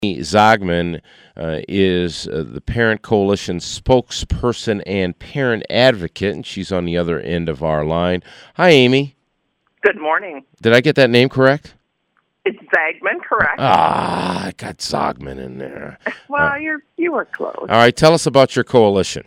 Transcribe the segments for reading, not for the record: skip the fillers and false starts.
Zogman is the Parent Coalition spokesperson and parent advocate, and she's on the other end of our line. Hi, Amy. Good morning. Did I get that name correct? It's Zagman, correct? I got Zogman in there. Well, you were close. All right, tell us about your coalition.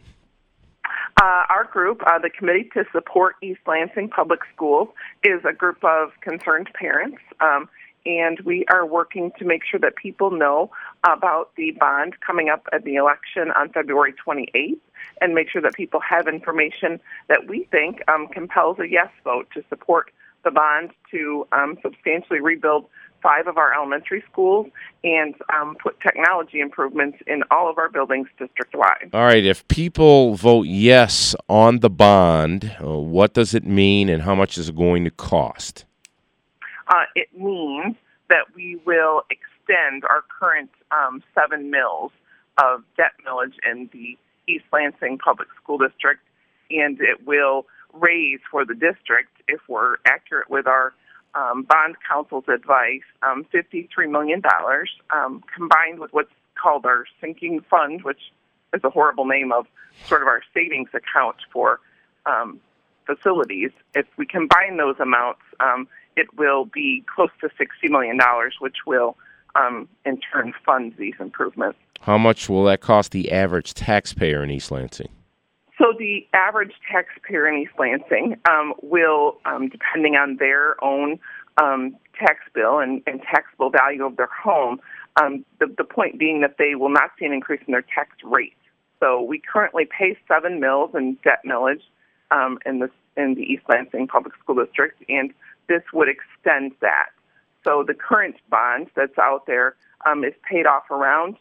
Our group, the Committee to Support East Lansing Public Schools, is a group of concerned parents, and we are working to make sure that people know about the bond coming up at the election on February 28th, and make sure that people have information that we think compels a yes vote to support the bond to substantially rebuild 5 of our elementary schools and put technology improvements in all of our buildings district-wide. All right, if people vote yes on the bond, what does it mean and how much is it going to cost? It means that we will extend our current 7 mills of debt millage in the East Lansing Public School District, and it will raise for the district, if we're accurate with our bond council's advice, $53 million, combined with what's called our sinking fund, which is a horrible name of sort of our savings account for facilities. If we combine those amounts, it will be close to $60 million, which will in turn fund these improvements. How much will that cost the average taxpayer in East Lansing? So the average taxpayer in East Lansing will, depending on their own tax bill and taxable value of their home, the point being that they will not see an increase in their tax rate. So we currently pay 7 mills in debt millage in the East Lansing Public School District, and this would extend that. So the current bond that's out there is paid off around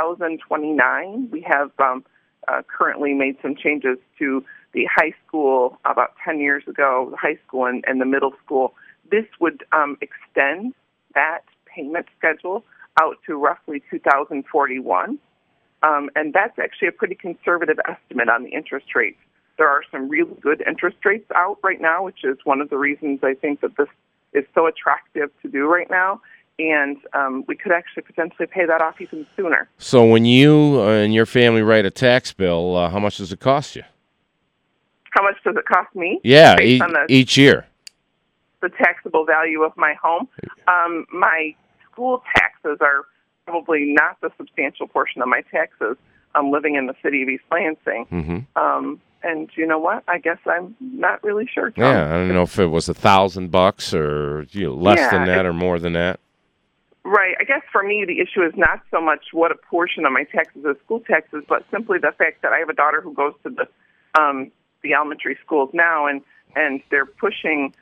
2029. We have currently made some changes to the high school about 10 years ago, the high school and the middle school. This would extend that payment schedule out to roughly 2041. And that's actually a pretty conservative estimate on the interest rates. There are some really good interest rates out right now, which is one of the reasons I think that this is so attractive to do right now. And we could actually potentially pay that off even sooner. So when you and your family write a tax bill, how much does it cost you? How much does it cost me? Yeah, each year. The taxable value of my home. My school taxes are probably not the substantial portion of my taxes. I'm living in the city of East Lansing. Mm-hmm. And you know what? I guess I'm not really sure, Tom. Yeah, I don't know if it was $1,000 or less than that or more than that. Right. I guess for me, the issue is not so much what a portion of my taxes is school taxes, but simply the fact that I have a daughter who goes to the elementary schools now, and they're pushing,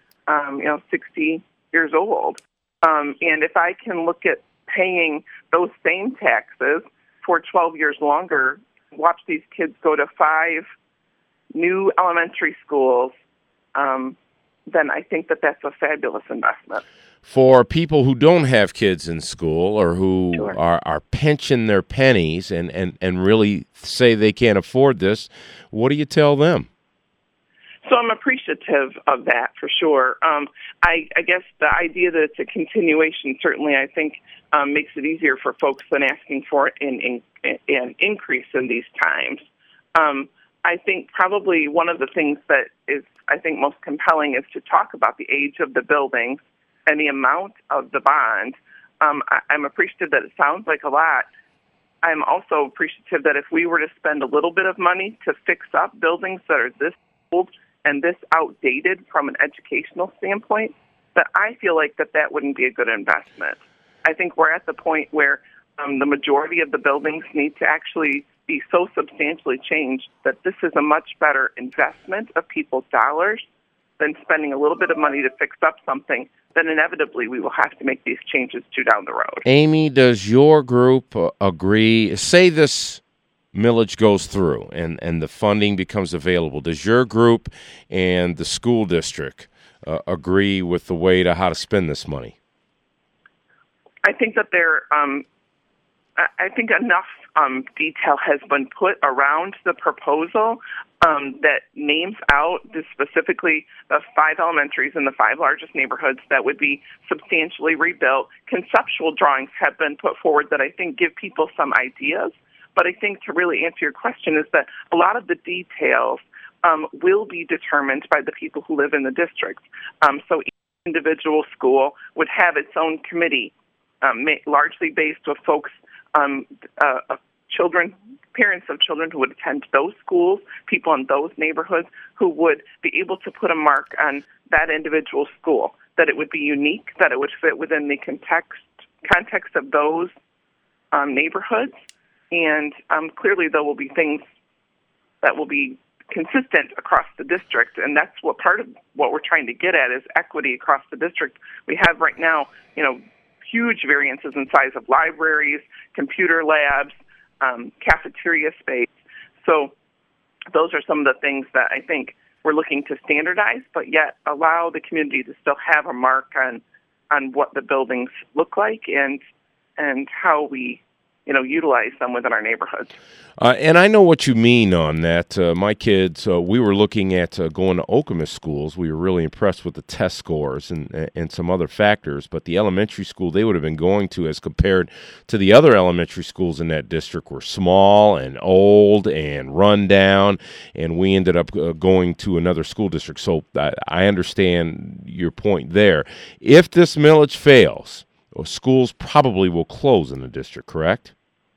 60 years old. And if I can look at paying those same taxes for 12 years longer, watch these kids go to 5 new elementary schools, then I think that that's a fabulous investment. For people who don't have kids in school or who Sure. are pinching their pennies and really say they can't afford this, what do you tell them? So I'm appreciative of that for sure. I guess the idea that it's a continuation certainly I think makes it easier for folks than asking for an increase in these times. I think probably one of the things that is I think most compelling is to talk about the age of the buildings and the amount of the bond. I'm appreciative that it sounds like a lot. I'm also appreciative that if we were to spend a little bit of money to fix up buildings that are this old and this outdated from an educational standpoint, that I feel like that wouldn't be a good investment. I think we're at the point where the majority of the buildings need to actually be so substantially changed that this is a much better investment of people's dollars than spending a little bit of money to fix up something then inevitably we will have to make these changes to down the road. Amy, does your group agree? Say this millage goes through and the funding becomes available. Does your group and the school district agree with the way to how to spend this money? I think that they're I think enough detail has been put around the proposal that names out specifically the 5 elementaries in the 5 largest neighborhoods that would be substantially rebuilt. Conceptual drawings have been put forward that I think give people some ideas. But I think to really answer your question is that a lot of the details will be determined by the people who live in the district. So each individual school would have its own committee, largely based with folks, children, parents of children who would attend those schools, people in those neighborhoods who would be able to put a mark on that individual school, that it would be unique, that it would fit within the context of those neighborhoods. And clearly there will be things that will be consistent across the district, and that's what part of what we're trying to get at is equity across the district. We have right now, huge variances in size of libraries, computer labs, cafeteria space. So those are some of the things that I think we're looking to standardize, but yet allow the community to still have a mark on what the buildings look like and how we utilize them within our neighborhoods. And I know what you mean on that. My kids, we were looking at going to Okemos schools. We were really impressed with the test scores and some other factors. But the elementary school they would have been going to, as compared to the other elementary schools in that district, were small and old and run down. And we ended up going to another school district. So I understand your point there. If this millage fails, schools probably will close in the district, correct?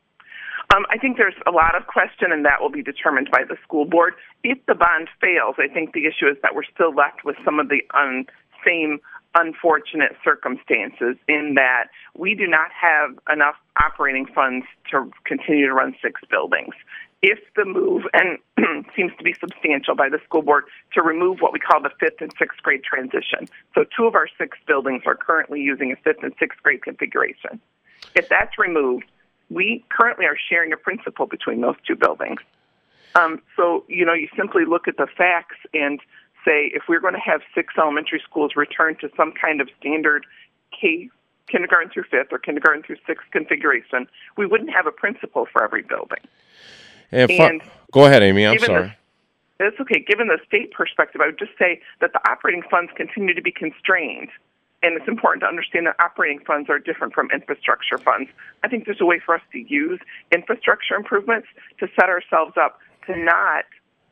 I think there's a lot of question, and that will be determined by the school board. If the bond fails, I think the issue is that we're still left with some of the same unfortunate circumstances in that we do not have enough operating funds to continue to run 6 buildings. If the move, and seems to be substantial by the school board, to remove what we call the 5th and 6th grade transition. So 2 of our 6 buildings are currently using a 5th and 6th grade configuration. If that's removed, we currently are sharing a principal between those 2 buildings. So, you simply look at the facts and say, if we're going to have 6 elementary schools return to some kind of standard kindergarten through 5th or kindergarten through 6th configuration, we wouldn't have a principal for every building. And go ahead, Amy. I'm sorry. It's okay. Given the state perspective, I would just say that the operating funds continue to be constrained. And it's important to understand that operating funds are different from infrastructure funds. I think there's a way for us to use infrastructure improvements to set ourselves up to not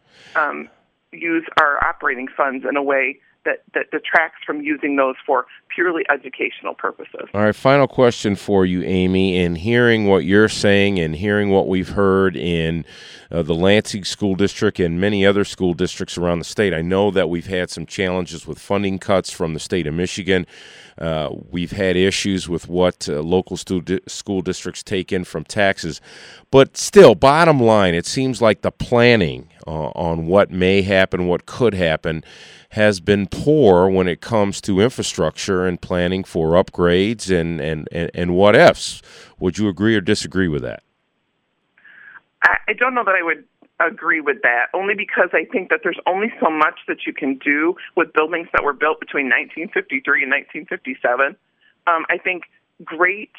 use our operating funds in a way that detracts from using those for purely educational purposes. All right, final question for you, Amy. In hearing what you're saying and hearing what we've heard in the Lansing School District and many other school districts around the state, I know that we've had some challenges with funding cuts from the state of Michigan. We've had issues with what local school districts take in from taxes. But still, bottom line, it seems like the planning on what may happen, what could happen, has been poor when it comes to infrastructure and planning for upgrades and what ifs. Would you agree or disagree with that? I don't know that I would agree with that, only because I think that there's only so much that you can do with buildings that were built between 1953 and 1957. I think great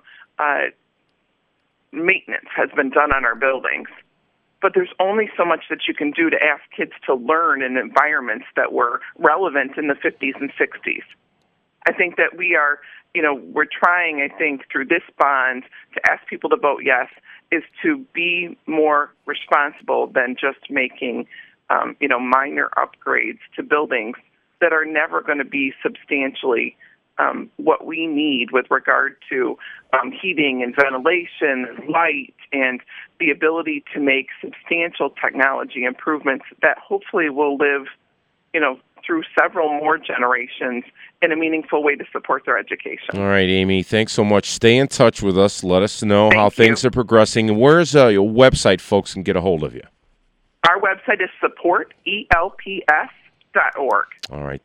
maintenance has been done on our buildings, but there's only so much that you can do to ask kids to learn in environments that were relevant in the 50s and 60s. I think that we're trying, I think, through this bond to ask people to vote yes, is to be more responsible than just making, minor upgrades to buildings that are never going to be substantially what we need with regard to heating and ventilation and light and the ability to make substantial technology improvements that hopefully will live, through several more generations in a meaningful way to support their education. All right, Amy, thanks so much. Stay in touch with us. Let us know how things are progressing. And where's your website folks can get a hold of you? Our website is supportelps.org. All right.